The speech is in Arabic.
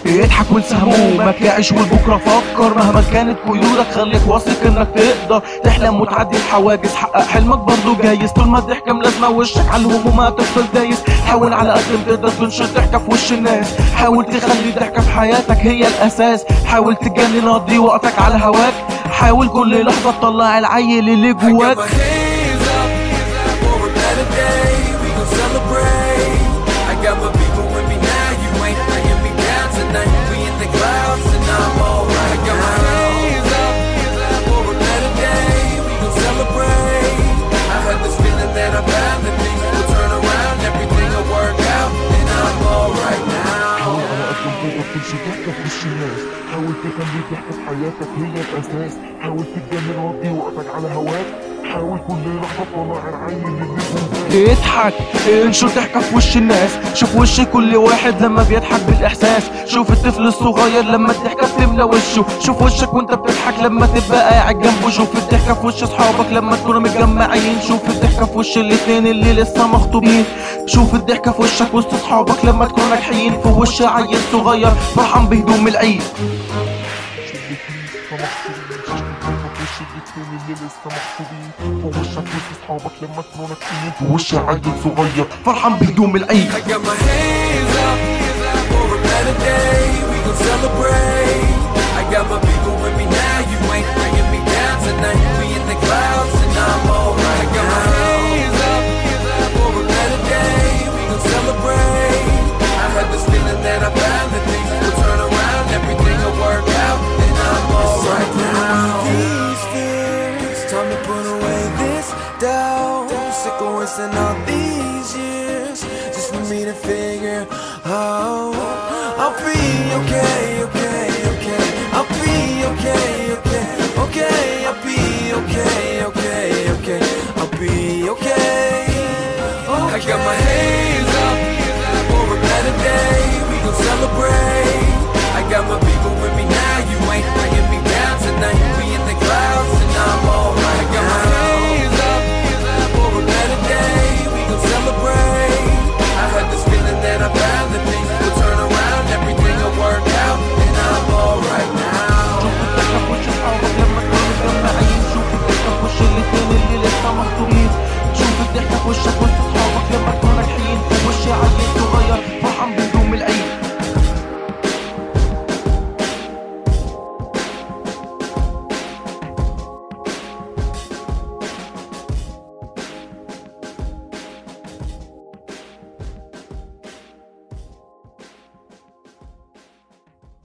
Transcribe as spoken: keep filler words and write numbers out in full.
اضحك وانسى همومك، اعيش والبكره فكر، مهما كانت قيودك خليك واثق انك تقدر تحلم وتعدي الحواجز، حقق حلمك برضو جايز، طول ما الضحكة ملازمة وشك على الهموم هتفضل دايس. حاول على قد ما تقدر تنشر ضحكة في وش الناس، حاول تخلي الضحكة في حياتك هي الاساس، حاول تجنن قضي وقتك على هواك، حاول كل لحظة تطلع العيل اللي جواك. تمشي ضحكة في وش الناس، حاول تخلي الضحكة في حياتك هي الأساس، حاول تتجنن وقضي وقتك على هواك، حاول كل لحظة تطلع العين اللي جواك. اضحك انشر ضحكة في وش الناس، شوف وش كل واحد لما بيضحك بالإحساس، شوف الطفل الصغير لما الضحكة بتملى وشه، شوف وشك وانت بتضحك لما تبقى قاعد جنبه، شوف الضحكة في وش اصحابك لما تكونوا متجمعين، شوف الضحكة في وش الاتنين اللي لسه مخطوبين، شوف الضحكة في وشك وسط اصحابك لما تكونوا ناجحين، في وش عيل صغير فرحان بهدوم العيد. ووشك وسط اصحابك لما تكونوا ناجحين، في وش عيل صغير فرحان بهدوم العيد. And all these years just for me to figure out I'll be okay, okay, okay. I'll be okay, okay, okay. I'll be okay, okay, okay. I'll be okay, okay. I got my head